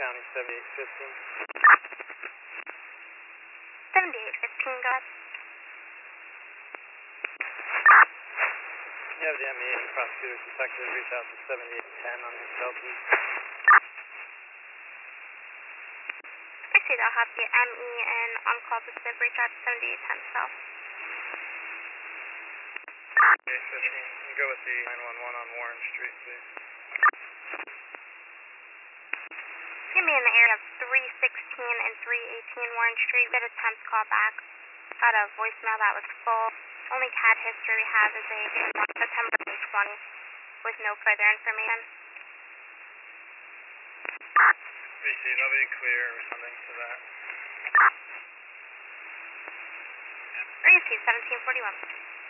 County 7815. 7815, go ahead. You have the ME and prosecutors detectives reach out to 7810 on the Southeast. I see they'll have the ME and on-call detective reach out to 7810 South. 815, you go with the 911 on Warren Street, please. Give me in the area of 316 and 318 Warren Street. We had a 10th call back. Got a voicemail that was full. Only CAD history we have is a September 20 with no further information. Received, I'll be clear responding to that. Received 1741.